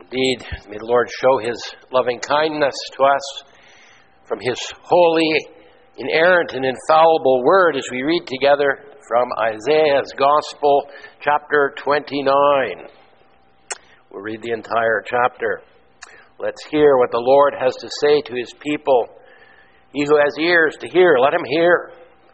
Indeed, may the Lord show his loving kindness to us from his holy, inerrant, and infallible word as we read together from Isaiah's Gospel, chapter 29. We'll read the entire chapter. Let's hear what the Lord has to say to his people. He who has ears to hear, let him hear.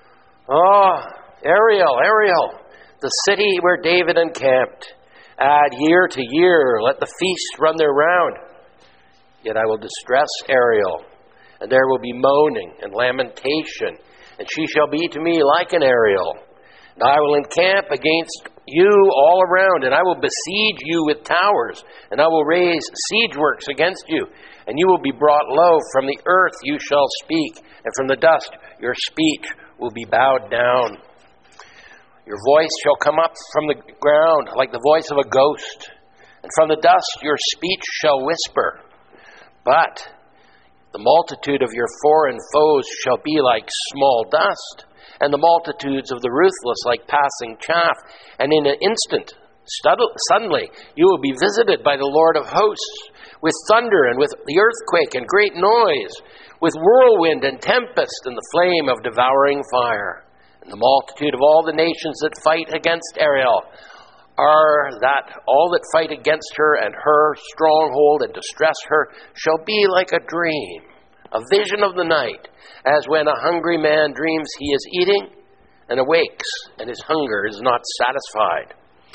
Ariel, the city where David encamped. Add year to year, let the feasts run their round. Yet I will distress Ariel, and there will be moaning and lamentation, and she shall be to me like an Ariel. And I will encamp against you all around, and I will besiege you with towers, and I will raise siege works against you, and you will be brought low. From the earth you shall speak, and from the dust your speech will be bowed down. Your voice shall come up from the ground like the voice of a ghost, and from the dust your speech shall whisper. But the multitude of your foreign foes shall be like small dust, and the multitudes of the ruthless like passing chaff. And in an instant, suddenly, you will be visited by the Lord of hosts, with thunder and with the earthquake and great noise, with whirlwind and tempest and the flame of devouring fire. And the multitude of all the nations that fight against Ariel are that all that fight against her and her stronghold and distress her shall be like a dream, a vision of the night, as when a hungry man dreams he is eating and awakes and his hunger is not satisfied.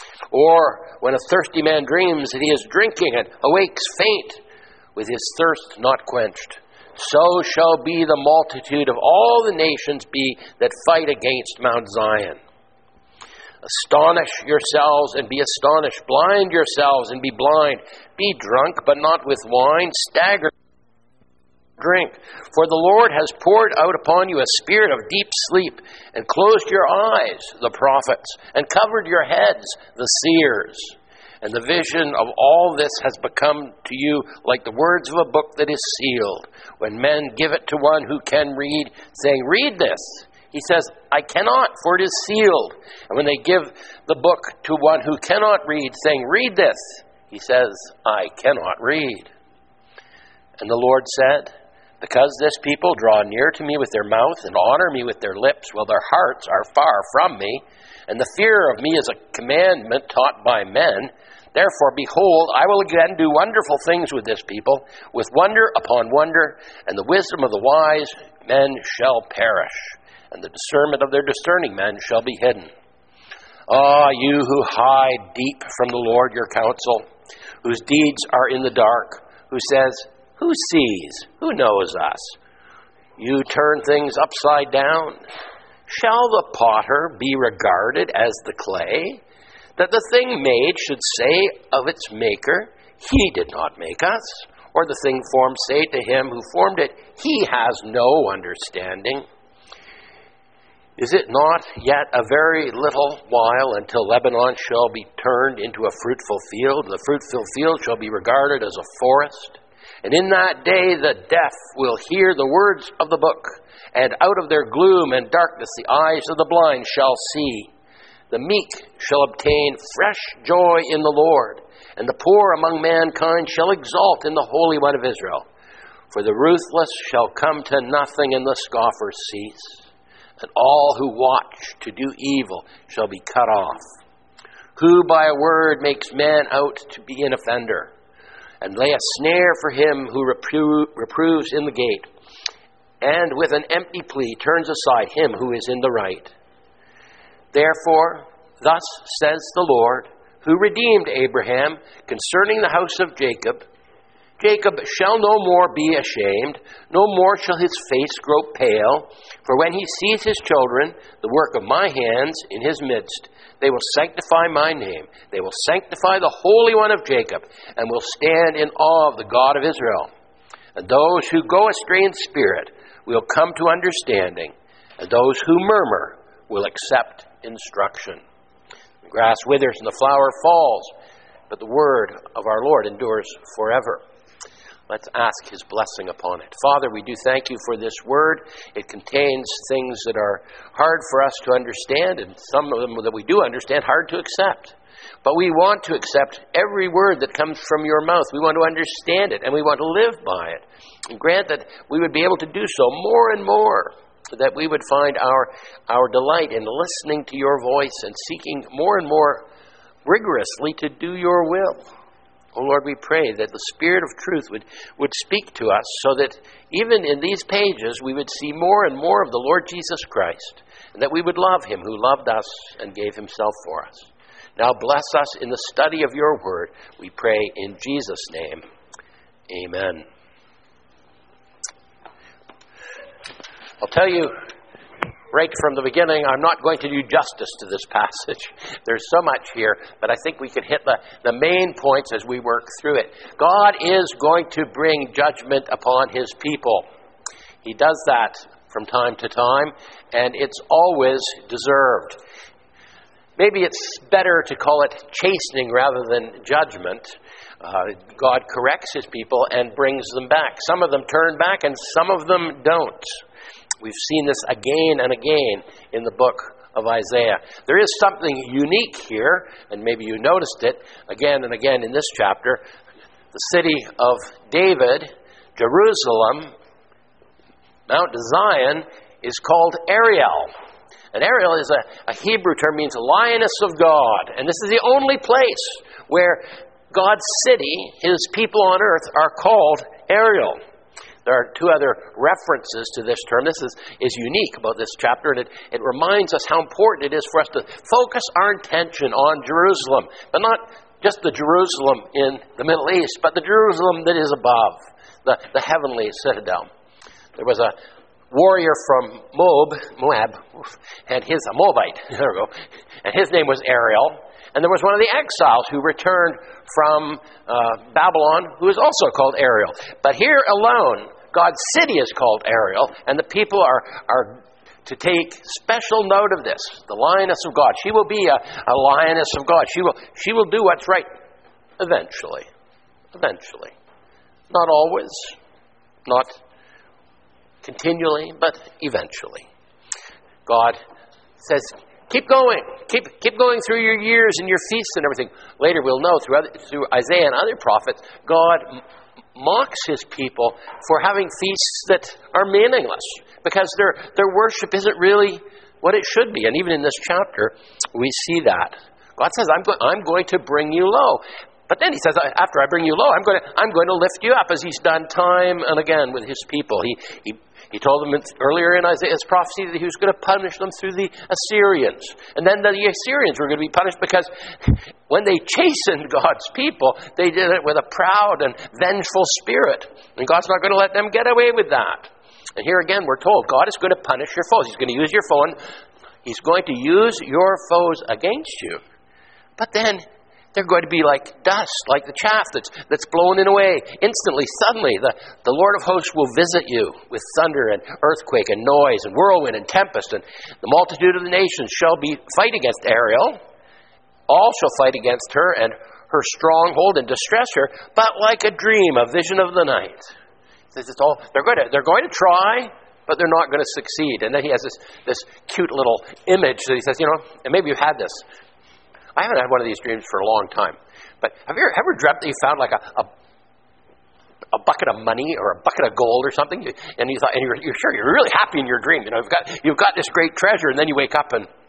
Or when a thirsty man dreams that he is drinking and awakes faint with his thirst not quenched. So shall be the multitude of all the nations be that fight against Mount Zion. Astonish yourselves and be astonished. Blind yourselves and be blind. Be drunk, but not with wine. Stagger, drink. For the Lord has poured out upon you a spirit of deep sleep, and closed your eyes, the prophets, and covered your heads, the seers. And the vision of all this has become to you like the words of a book that is sealed. When men give it to one who can read, saying, "Read this," he says, "I cannot, for it is sealed." And when they give the book to one who cannot read, saying, "Read this," he says, "I cannot read." And the Lord said, "Because this people draw near to me with their mouth and honor me with their lips, while their hearts are far from me, and the fear of me is a commandment taught by men, therefore, behold, I will again do wonderful things with this people, with wonder upon wonder, and the wisdom of the wise men shall perish, and the discernment of their discerning men shall be hidden. You who hide deep from the Lord your counsel, whose deeds are in the dark, who says, 'Who sees? Who knows us?' You turn things upside down. Shall the potter be regarded as the clay, that the thing made should say of its maker, 'He did not make us'? Or the thing formed say to him who formed it, 'He has no understanding'? Is it not yet a very little while until Lebanon shall be turned into a fruitful field, and the fruitful field shall be regarded as a forest? And in that day the deaf will hear the words of the book, and out of their gloom and darkness the eyes of the blind shall see. The meek shall obtain fresh joy in the Lord, and the poor among mankind shall exult in the Holy One of Israel. For the ruthless shall come to nothing, and the scoffers cease, and all who watch to do evil shall be cut off. Who by a word makes man out to be an offender, and lay a snare for him who reproves in the gate, and with an empty plea turns aside him who is in the right. Therefore, thus says the Lord, who redeemed Abraham, concerning the house of Jacob, Jacob shall no more be ashamed, no more shall his face grow pale, for when he sees his children, the work of my hands, in his midst, they will sanctify my name. They will sanctify the Holy One of Jacob, and will stand in awe of the God of Israel. And those who go astray in spirit will come to understanding, and those who murmur will accept instruction. The grass withers and the flower falls, but the word of our Lord endures forever. Let's ask his blessing upon it. Father, we do thank you for this word. It contains things that are hard for us to understand, and some of them that we do understand, hard to accept. But we want to accept every word that comes from your mouth. We want to understand it, and we want to live by it. And grant that we would be able to do so more and more, that we would find our delight in listening to your voice and seeking more and more rigorously to do your will. Oh Lord, we pray that the Spirit of truth would speak to us, so that even in these pages we would see more and more of the Lord Jesus Christ, and that we would love him who loved us and gave himself for us. Now bless us in the study of your word, we pray in Jesus' name. Amen. I'll tell you right from the beginning, I'm not going to do justice to this passage. There's so much here, but I think we can hit the main points as we work through it. God is going to bring judgment upon his people. He does that from time to time, and it's always deserved. Maybe it's better to call it chastening rather than judgment. God corrects his people and brings them back. Some of them turn back and some of them don't. We've seen this again and again in the book of Isaiah. There is something unique here, and maybe you noticed it again and again in this chapter. The city of David, Jerusalem, Mount Zion, is called Ariel. And Ariel is a Hebrew term, means lioness of God. And this is the only place where God's city, his people on earth, are called Ariel. There are two other references to this term. This is unique about this chapter, and it reminds us how important it is for us to focus our attention on Jerusalem, but not just the Jerusalem in the Middle East, but the Jerusalem that is above, the heavenly citadel. There was a warrior from Moab, and a Moabite, there we go, and his name was Ariel. And there was one of the exiles who returned from Babylon, who is also called Ariel. But here alone, God's city is called Ariel, and the people are to take special note of this. The lioness of God. She will be a lioness of God. She will do what's right eventually. Eventually. Not always. Not continually, but eventually. God says, keep going. Keep going through your years and your feasts and everything. Later we'll know through Isaiah and other prophets, God mocks his people for having feasts that are meaningless, because their worship isn't really what it should be. And even in this chapter, we see that. God says, I'm going to bring you low. But then he says, after I bring you low, I'm going to lift you up, as he's done time and again with his people. He told them earlier in Isaiah's prophecy that he was going to punish them through the Assyrians. And then the Assyrians were going to be punished because when they chastened God's people, they did it with a proud and vengeful spirit. And God's not going to let them get away with that. And here again, we're told God is going to punish your foes. He's going to use your foe, and he's going to use your foes against you. But then they're going to be like dust, like the chaff that's blown away. Instantly, suddenly, the Lord of hosts will visit you with thunder and earthquake and noise and whirlwind and tempest. And the multitude of the nations shall fight against Ariel. All shall fight against her and her stronghold and distress her, but like a dream, a vision of the night. He says they're going to try, but they're not going to succeed. And then he has this cute little image that he says, and maybe you've had this. I haven't had one of these dreams for a long time. But have you ever dreamt that you found like a bucket of money or a bucket of gold or something, and you thought, and you're sure you're really happy in your dream? You've got this great treasure, and then you wake up and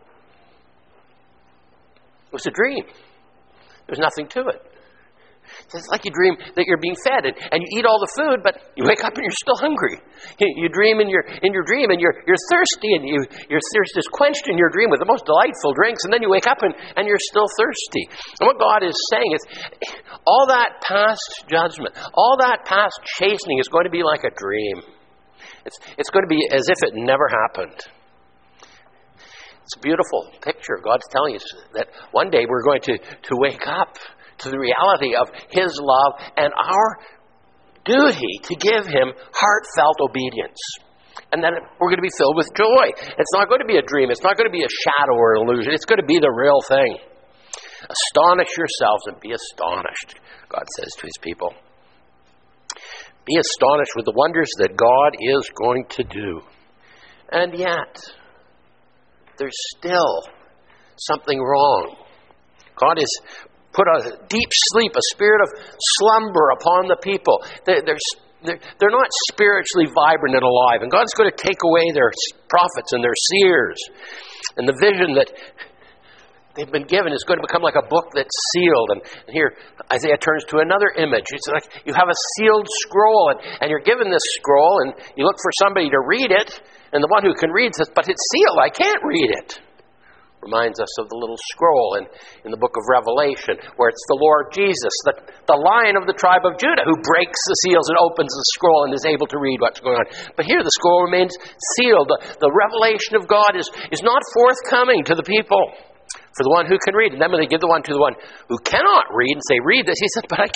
it was a dream. There's nothing to it. It's like you dream that you're being fed, and you eat all the food, but you wake up and you're still hungry. You dream in your dream, and you're thirsty, and your thirst is quenched in your dream with the most delightful drinks, and then you wake up and you're still thirsty. And what God is saying is, all that past judgment, all that past chastening is going to be like a dream. It's going to be as if it never happened. It's a beautiful picture. God's telling us that one day we're going to wake up to the reality of his love and our duty to give him heartfelt obedience. And then we're going to be filled with joy. It's not going to be a dream. It's not going to be a shadow or an illusion. It's going to be the real thing. Astonish yourselves and be astonished, God says to his people. Be astonished with the wonders that God is going to do. And yet, there's still something wrong. God has put a deep sleep, a spirit of slumber upon the people. They're not spiritually vibrant and alive. And God's going to take away their prophets and their seers. And the vision that they've been given is going to become like a book that's sealed. And here, Isaiah turns to another image. It's like you have a sealed scroll, and you're given this scroll, and you look for somebody to read it, and the one who can read says, but it's sealed, I can't read it. Reminds us of the little scroll in the book of Revelation, where it's the Lord Jesus, the Lion of the tribe of Judah, who breaks the seals and opens the scroll and is able to read what's going on. But here the scroll remains sealed. The revelation of God is not forthcoming to the people for the one who can read. And then when they give the one to the one who cannot read and say, read this, he says, but I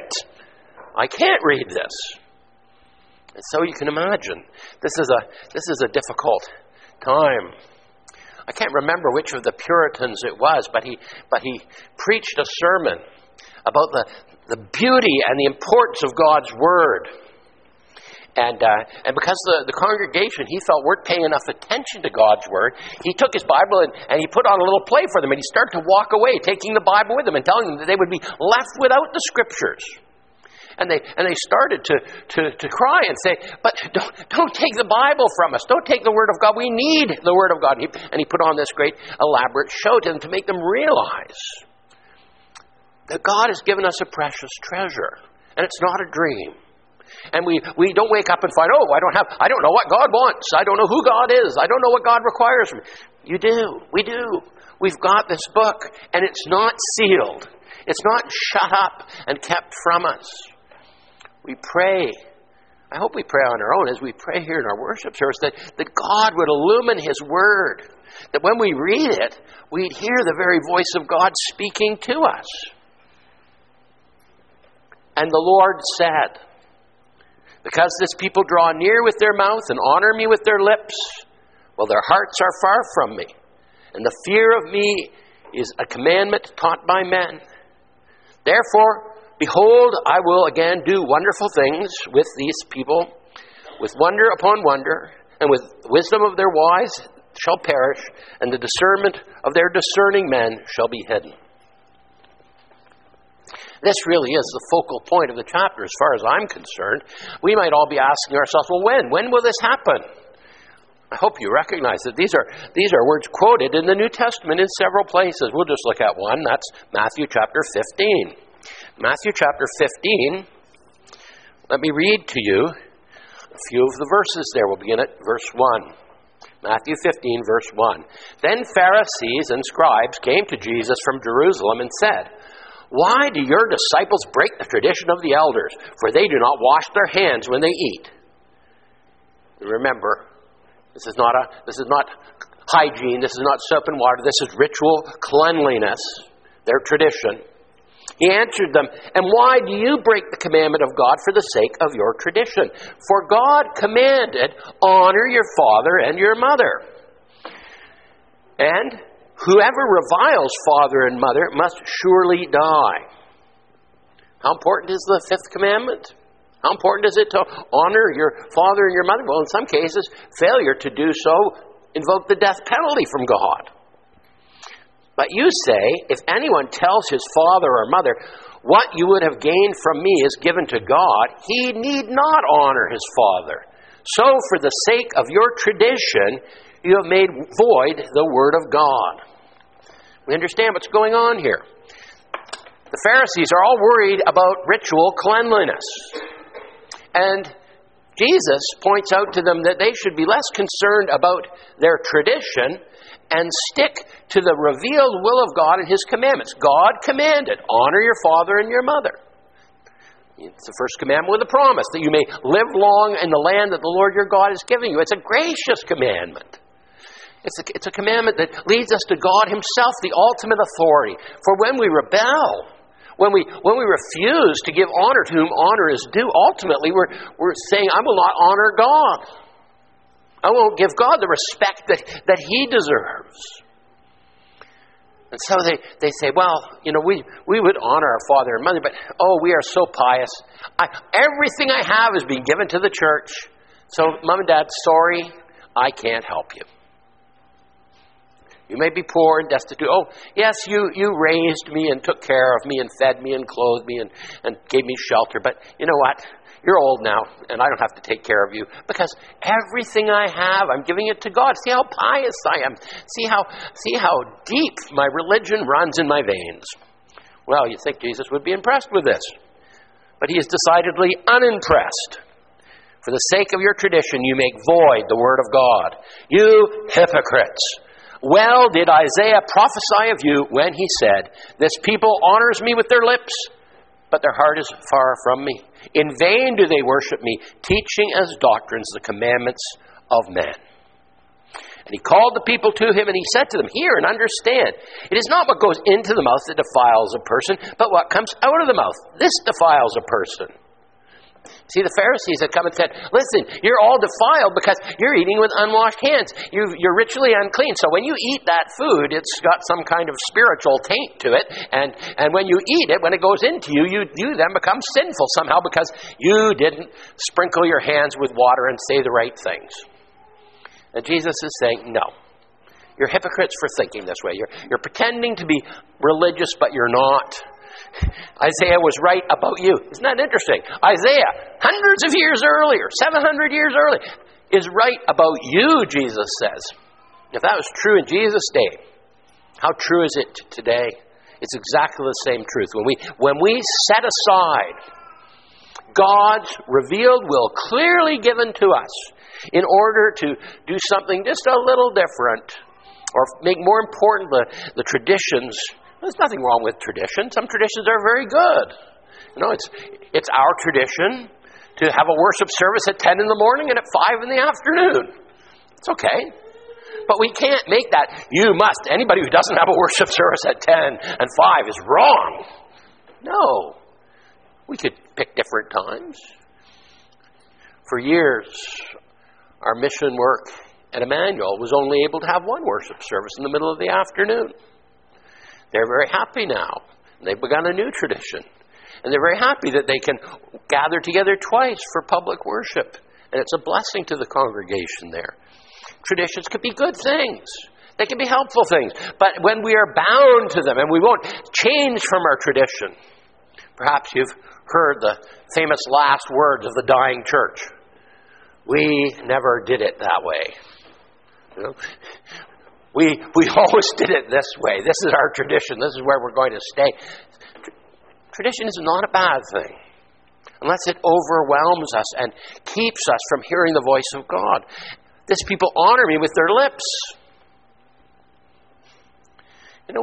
can't read this. And so you can imagine, this is a difficult time. I can't remember which of the Puritans it was, but he preached a sermon about the beauty and the importance of God's Word. And because the congregation, he felt, weren't paying enough attention to God's Word, he took his Bible and he put on a little play for them, and he started to walk away, taking the Bible with them and telling them that they would be left without the Scriptures. And they started to cry and say, but don't take the Bible from us. Don't take the Word of God. We need the Word of God. And he put on this great elaborate show to them to make them realize that God has given us a precious treasure. And it's not a dream. And we don't wake up and find, I don't know what God wants. I don't know who God is. I don't know what God requires from me. You do. We do. We've got this book, and it's not sealed. It's not shut up and kept from us. We pray. I hope we pray on our own as we pray here in our worship service that God would illumine His Word. That when we read it, we'd hear the very voice of God speaking to us. And the Lord said, because this people draw near with their mouth and honor me with their lips, while their hearts are far from me, and the fear of me is a commandment taught by men. Therefore, behold, I will again do wonderful things with these people, with wonder upon wonder, and with wisdom of their wise shall perish, and the discernment of their discerning men shall be hidden. This really is the focal point of the chapter as far as I'm concerned. We might all be asking ourselves, well, when will this happen? I hope you recognize that these are words quoted in the New Testament in several places. We'll just look at one. That's Matthew chapter 15. Matthew chapter 15, let me read to you a few of the verses there. We'll begin at verse 1. Matthew 15, verse 1. Then Pharisees and scribes came to Jesus from Jerusalem and said, why do your disciples break the tradition of the elders? For they do not wash their hands when they eat. Remember, this is not hygiene. This is not soap and water. This is ritual cleanliness, their tradition. He answered them, and why do you break the commandment of God for the sake of your tradition? For God commanded, honor your father and your mother. And whoever reviles father and mother must surely die. How important is the fifth commandment? How important is it to honor your father and your mother? Well, in some cases, failure to do so invoked the death penalty from God. But you say, if anyone tells his father or mother, what you would have gained from me is given to God, he need not honor his father. So for the sake of your tradition, you have made void the word of God. We understand what's going on here. The Pharisees are all worried about ritual cleanliness. And Jesus points out to them that they should be less concerned about their tradition and stick to the revealed will of God and His commandments. God commanded, honor your father and your mother. It's the first commandment with a promise that you may live long in the land that the Lord your God is giving you. It's a gracious commandment. It's a commandment that leads us to God Himself, the ultimate authority. For when we rebel, when we refuse to give honor to whom honor is due, ultimately we're saying, I will not honor God. I won't give God the respect that He deserves. And so they say, well, we would honor our father and mother, but we are so pious. Everything I have is being given to the church. So, Mom and Dad, sorry, I can't help you. You may be poor and destitute. Oh, yes, you raised me and took care of me and fed me and clothed me and gave me shelter. But you know what? You're old now, and I don't have to take care of you because everything I have, I'm giving it to God. See how pious I am. See how deep my religion runs in my veins. Well, you think Jesus would be impressed with this, but he is decidedly unimpressed. For the sake of your tradition, you make void the word of God. You hypocrites! Well did Isaiah prophesy of you when he said, this people honors me with their lips, but their heart is far from me. In vain do they worship me, teaching as doctrines the commandments of men. And he called the people to him, and he said to them, hear and understand. It is not what goes into the mouth that defiles a person, but what comes out of the mouth. This defiles a person. See, the Pharisees had come and said, listen, you're all defiled because you're eating with unwashed hands. You're ritually unclean. So when you eat that food, it's got some kind of spiritual taint to it. And when you eat it, when it goes into you, you then become sinful somehow because you didn't sprinkle your hands with water and say the right things. And Jesus is saying, no. You're hypocrites for thinking this way. You're pretending to be religious, but you're not. Isaiah was right about you. Isn't that interesting? Isaiah, hundreds of years earlier, 700 years earlier, is right about you, Jesus says. If that was true in Jesus' day, how true is it today? It's exactly the same truth. When we set aside God's revealed will clearly given to us in order to do something just a little different or make more important the traditions. There's nothing wrong with tradition. Some traditions are very good. You know, it's our tradition to have a worship service at 10 in the morning and at 5 in the afternoon. It's okay. But we can't make that, anybody who doesn't have a worship service at 10 and 5 is wrong. No. We could pick different times. For years, our mission work at Emmanuel was only able to have one worship service in the middle of the afternoon. They're very happy now. They've begun a new tradition. And they're very happy that they can gather together twice for public worship. And it's a blessing to the congregation there. Traditions could be good things. They can be helpful things. But when we are bound to them and we won't change from our tradition, perhaps you've heard the famous last words of the dying church. We never did it that way. You know? We always did it this way. This is our tradition. This is where we're going to stay. Tradition is not a bad thing unless it overwhelms us and keeps us from hearing the voice of God. This people honor me with their lips. You know,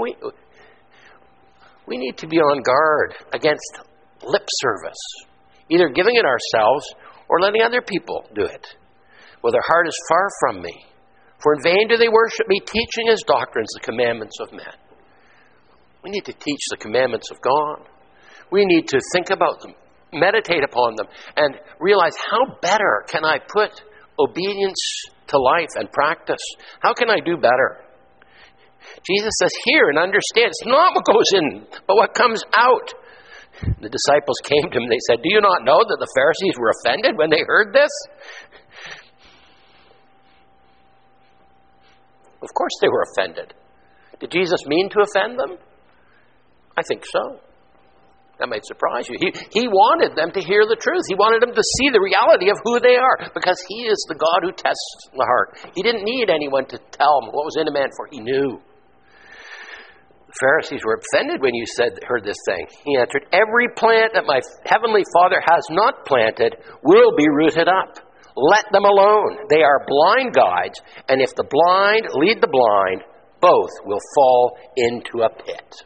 we need to be on guard against lip service, either giving it ourselves or letting other people do it. Well, their heart is far from me. For in vain do they worship me, teaching as doctrines the commandments of men. We need to teach the commandments of God. We need to think about them, meditate upon them, and realize how better can I put obedience to life and practice? How can I do better? Jesus says, hear and understand. It's not what goes in, but what comes out. The disciples came to him and they said, do you not know that the Pharisees were offended when they heard this? Of course they were offended. Did Jesus mean to offend them? I think so. That might surprise you. He wanted them to hear the truth. He wanted them to see the reality of who they are because he is the God who tests the heart. He didn't need anyone to tell him what was in a man, for he knew. The Pharisees were offended when you heard this thing. He answered, every plant that my heavenly Father has not planted will be rooted up. Let them alone. They are blind guides, and if the blind lead the blind, both will fall into a pit.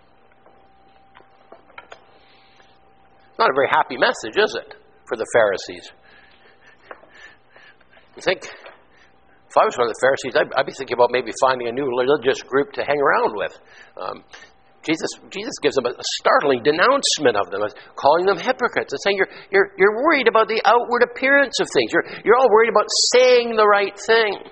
Not a very happy message, is it, for the Pharisees? You think, if I was one of the Pharisees, I'd be thinking about maybe finding a new religious group to hang around with. Jesus gives them a startling denouncement of them, calling them hypocrites and saying you're worried about the outward appearance of things. You're all worried about saying the right thing.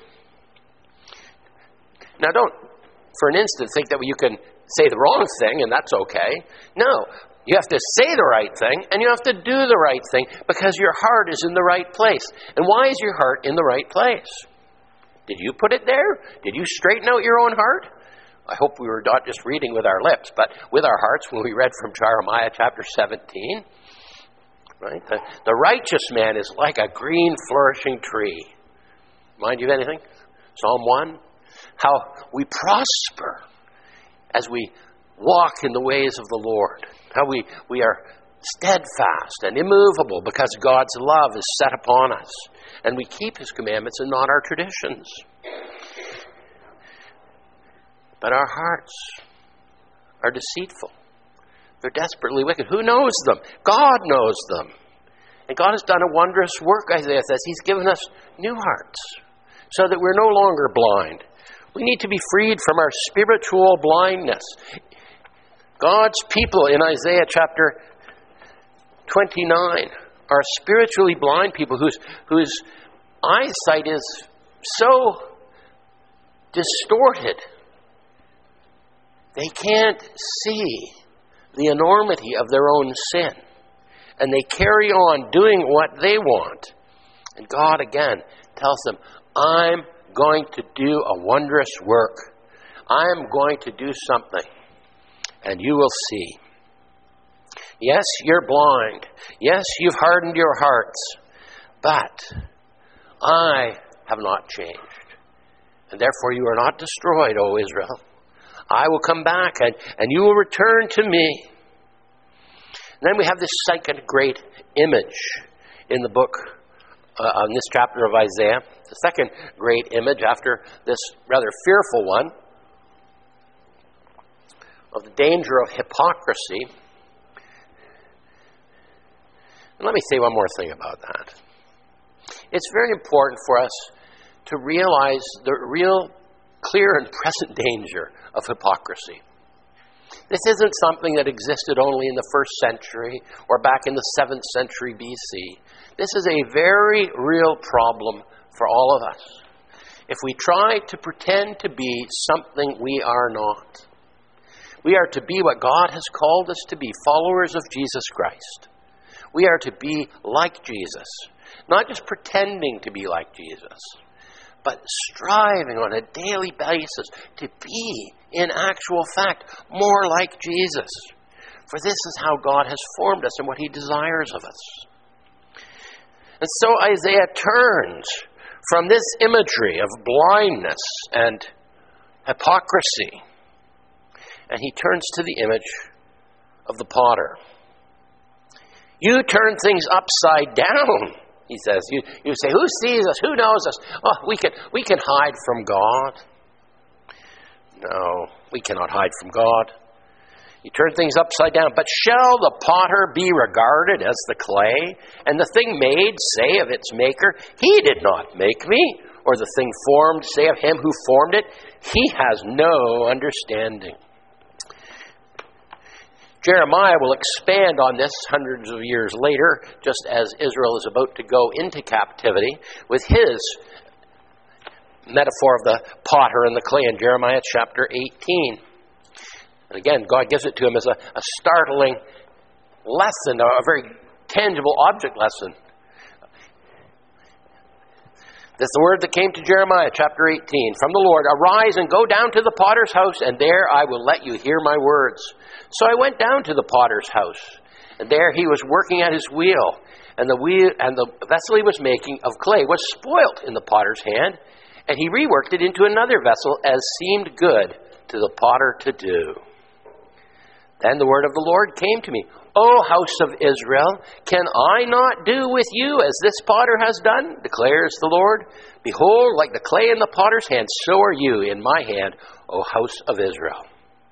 Now, don't for an instant think that you can say the wrong thing and that's okay. No. You have to say the right thing, and you have to do the right thing because your heart is in the right place. And why is your heart in the right place? Did you put it there? Did you straighten out your own heart? I hope we were not just reading with our lips, but with our hearts when we read from Jeremiah chapter 17. Right? The righteous man is like a green, flourishing tree. Mind you of anything? Psalm 1. How we prosper as we walk in the ways of the Lord. How we are steadfast and immovable because God's love is set upon us. And we keep His commandments and not our traditions. But our hearts are deceitful. They're desperately wicked. Who knows them? God knows them. And God has done a wondrous work, Isaiah says. He's given us new hearts so that we're no longer blind. We need to be freed from our spiritual blindness. God's people in Isaiah chapter 29 are spiritually blind people whose eyesight is so distorted. They can't see the enormity of their own sin. And they carry on doing what they want. And God again tells them, I'm going to do a wondrous work. I'm going to do something. And you will see. Yes, you're blind. Yes, you've hardened your hearts. But I have not changed. And therefore you are not destroyed, O Israel. I will come back and you will return to me. And then we have this second great image in the book, in this chapter of Isaiah. The second great image after this rather fearful one of the danger of hypocrisy. And let me say one more thing about that. It's very important for us to realize the real clear and present danger of hypocrisy. This isn't something that existed only in the 1st century or back in the 7th century BC. This is a very real problem for all of us. If we try to pretend to be something we are not, we are to be what God has called us to be, followers of Jesus Christ. We are to be like Jesus, not just pretending to be like Jesus, but striving on a daily basis to be, in actual fact, more like Jesus. For this is how God has formed us and what He desires of us. And so Isaiah turns from this imagery of blindness and hypocrisy, and he turns to the image of the potter. You turn things upside down, he says. You say, who sees us? Who knows us? Oh, we can hide from God. No, we cannot hide from God. You turn things upside down. But shall the potter be regarded as the clay, and the thing made say of its maker, he did not make me, or the thing formed say of him who formed it, he has no understanding. Jeremiah will expand on this hundreds of years later, just as Israel is about to go into captivity, with his metaphor of the potter and the clay in Jeremiah chapter 18. And again, God gives it to him as a startling lesson, a very tangible object lesson. This is the word that came to Jeremiah chapter 18 from the Lord. Arise and go down to the potter's house, and there I will let you hear my words. So I went down to the potter's house, and there he was working at his wheel, and the vessel he was making of clay was spoilt in the potter's hand, and he reworked it into another vessel as seemed good to the potter to do. Then the word of the Lord came to me. O house of Israel, can I not do with you as this potter has done, declares the Lord? Behold, like the clay in the potter's hand, so are you in my hand, O house of Israel.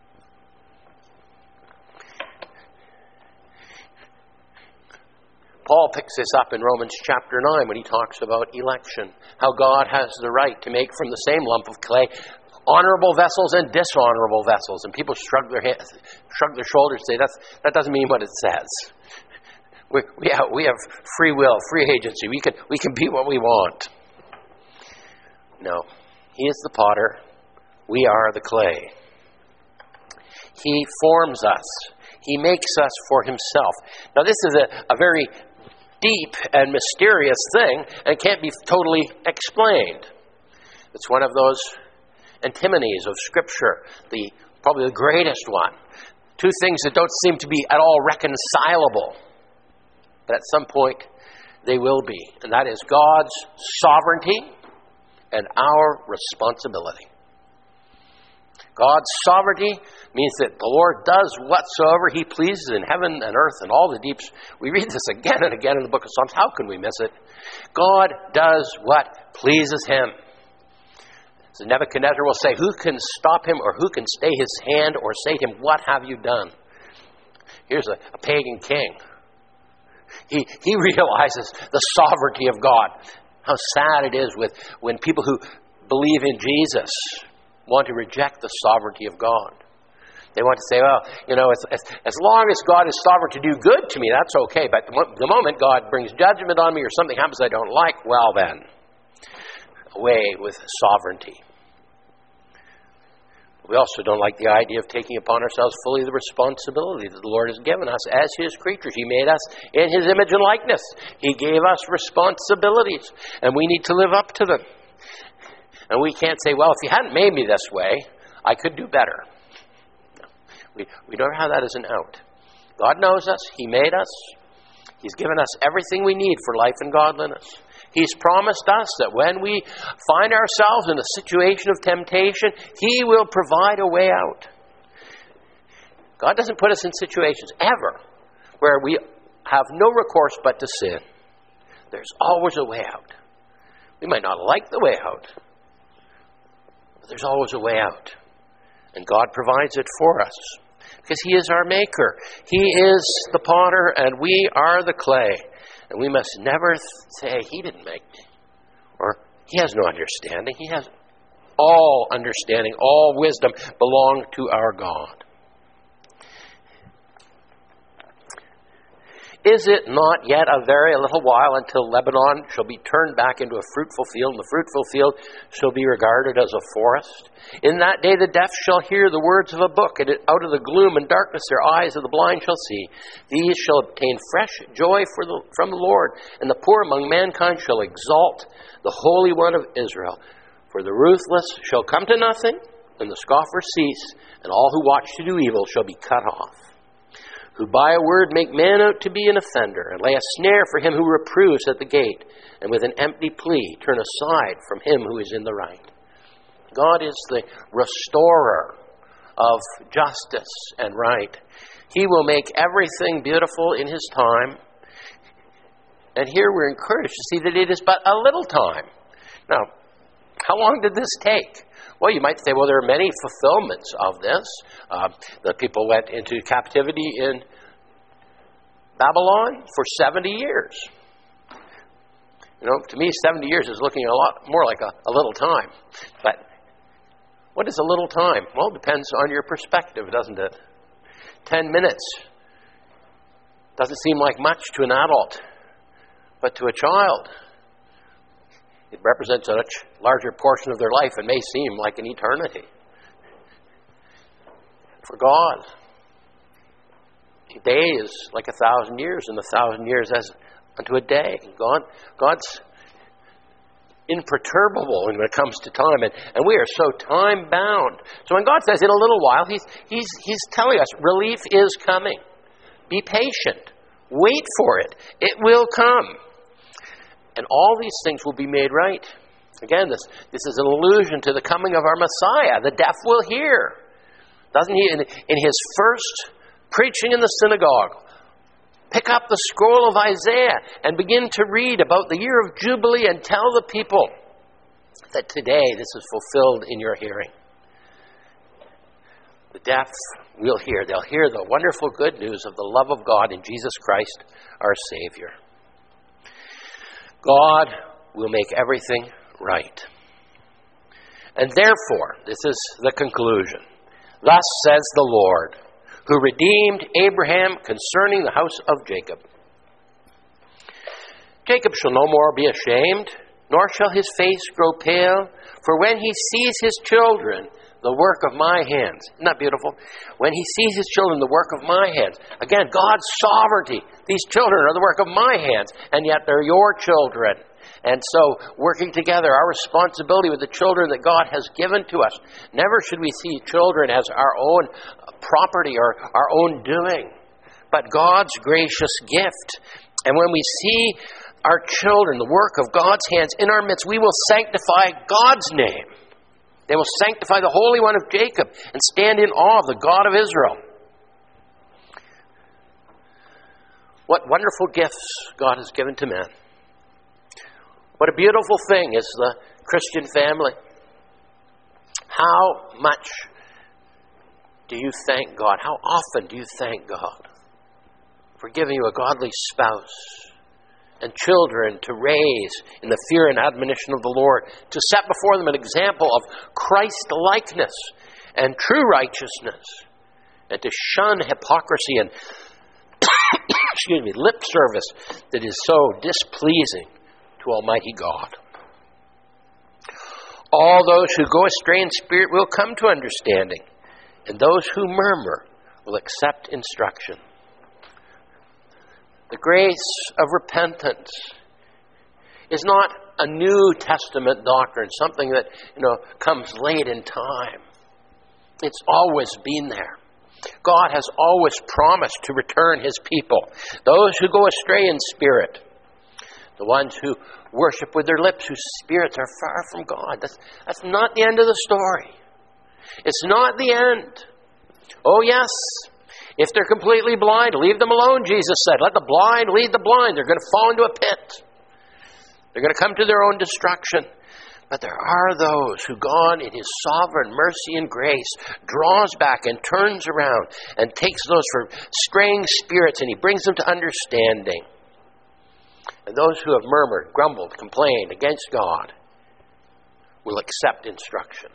Paul picks this up in Romans chapter 9 when he talks about election. How God has the right to make from the same lump of clay honorable vessels and dishonorable vessels. And people shrug their shoulders and say, that doesn't mean what it says. We have free will, free agency. We can be what we want. No. He is the potter. We are the clay. He forms us. He makes us for himself. Now this is a very deep and mysterious thing and can't be totally explained. It's one of those antinomies of Scripture, probably the greatest one. Two things that don't seem to be at all reconcilable. But at some point, they will be. And that is God's sovereignty and our responsibility. God's sovereignty means that the Lord does whatsoever He pleases in heaven and earth and all the deeps. We read this again and again in the book of Psalms. How can we miss it? God does what pleases Him. So Nebuchadnezzar will say, who can stop him or who can stay his hand or say to him, what have you done? Here's a pagan king. He realizes the sovereignty of God. How sad it is when people who believe in Jesus want to reject the sovereignty of God. They want to say, well, as long as God is sovereign to do good to me, that's okay. But the moment God brings judgment on me or something happens I don't like, well then, away with sovereignty. We also don't like the idea of taking upon ourselves fully the responsibility that the Lord has given us as His creatures. He made us in His image and likeness. He gave us responsibilities, and we need to live up to them. And we can't say, well, if you hadn't made me this way, I could do better. No. We don't have that as an out. God knows us. He made us. He's given us everything we need for life and godliness. He's promised us that when we find ourselves in a situation of temptation, He will provide a way out. God doesn't put us in situations ever where we have no recourse but to sin. There's always a way out. We might not like the way out, but there's always a way out. And God provides it for us because He is our maker. He is the potter and we are the clay. And we must never say, He didn't make me. Or He has no understanding. He has all understanding, all wisdom belong to our God. Is it not yet a very little while until Lebanon shall be turned back into a fruitful field, and the fruitful field shall be regarded as a forest? In that day the deaf shall hear the words of a book, and out of the gloom and darkness their eyes of the blind shall see. These shall obtain fresh joy from the Lord, and the poor among mankind shall exalt the Holy One of Israel. For the ruthless shall come to nothing, and the scoffers cease, and all who watch to do evil shall be cut off. Who by a word make man out to be an offender, and lay a snare for him who reproves at the gate, and with an empty plea turn aside from him who is in the right. God is the restorer of justice and right. He will make everything beautiful in His time. And here we're encouraged to see that it is but a little time. Now, how long did this take? Well, you might say, well, there are many fulfillments of this. The people went into captivity in Babylon for 70 years. To me, 70 years is looking a lot more like a little time. But what is a little time? Well, it depends on your perspective, doesn't it? 10 minutes doesn't seem like much to an adult, but to a child, it represents a much larger portion of their life and may seem like an eternity. For God, a day is like 1,000 years, and 1,000 years as unto a day. God's imperturbable when it comes to time, and we are so time-bound. So when God says, in a little while, He's telling us, relief is coming. Be patient. Wait for it. It will come. And all these things will be made right. Again, this is an allusion to the coming of our Messiah. The deaf will hear. Doesn't He, in His first preaching in the synagogue, pick up the scroll of Isaiah and begin to read about the year of Jubilee and tell the people that today this is fulfilled in your hearing. The deaf will hear. They'll hear the wonderful good news of the love of God in Jesus Christ, our Savior. God will make everything right. And therefore, this is the conclusion. Thus says the Lord, who redeemed Abraham concerning the house of Jacob. Jacob shall no more be ashamed, nor shall his face grow pale, for when he sees his children, the work of my hands. Isn't that beautiful? When he sees his children, the work of my hands. Again, God's sovereignty. These children are the work of my hands, and yet they're your children. And so, working together, our responsibility with the children that God has given to us. Never should we see children as our own property or our own doing, but God's gracious gift. And when we see our children, the work of God's hands in our midst, we will sanctify God's name. They will sanctify the Holy One of Jacob and stand in awe of the God of Israel. What wonderful gifts God has given to men. What a beautiful thing is the Christian family. How much do you thank God? How often do you thank God for giving you a godly spouse and children to raise in the fear and admonition of the Lord, to set before them an example of Christ-likeness and true righteousness, and to shun hypocrisy and lip service that is so displeasing to Almighty God. All those who go astray in spirit will come to understanding, and those who murmur will accept instruction. The grace of repentance is not a New Testament doctrine, something that, comes late in time. It's always been there. God has always promised to return his people. Those who go astray in spirit, the ones who worship with their lips, whose spirits are far from God. That's not the end of the story. It's not the end. Oh yes, if they're completely blind, leave them alone, Jesus said. Let the blind lead the blind. They're going to fall into a pit. They're going to come to their own destruction. But there are those who God, in his sovereign mercy and grace, draws back and turns around and takes those for straying spirits, and he brings them to understanding. And those who have murmured, grumbled, complained against God will accept instruction.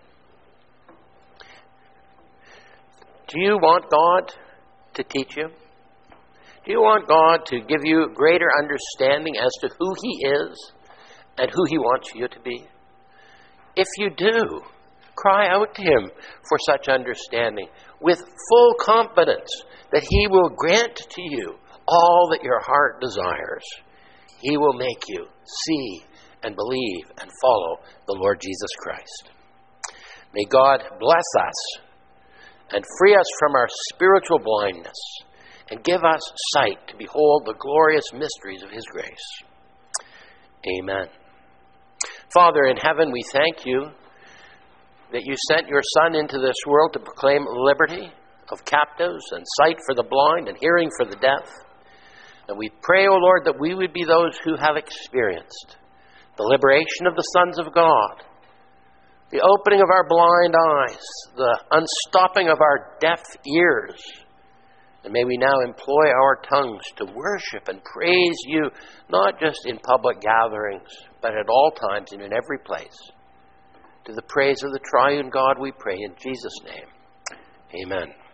Do you want God to teach you? Do you want God to give you greater understanding as to who he is and who he wants you to be? If you do, cry out to him for such understanding with full confidence that he will grant to you all that your heart desires. He will make you see and believe and follow the Lord Jesus Christ. May God bless us and free us from our spiritual blindness and give us sight to behold the glorious mysteries of his grace. Amen. Father in heaven, we thank you that you sent your Son into this world to proclaim liberty of captives and sight for the blind and hearing for the deaf. And we pray, O Lord, that we would be those who have experienced the liberation of the sons of God, the opening of our blind eyes, the unstopping of our deaf ears. And may we now employ our tongues to worship and praise you, not just in public gatherings, but at all times and in every place. To the praise of the triune God we pray in Jesus' name. Amen.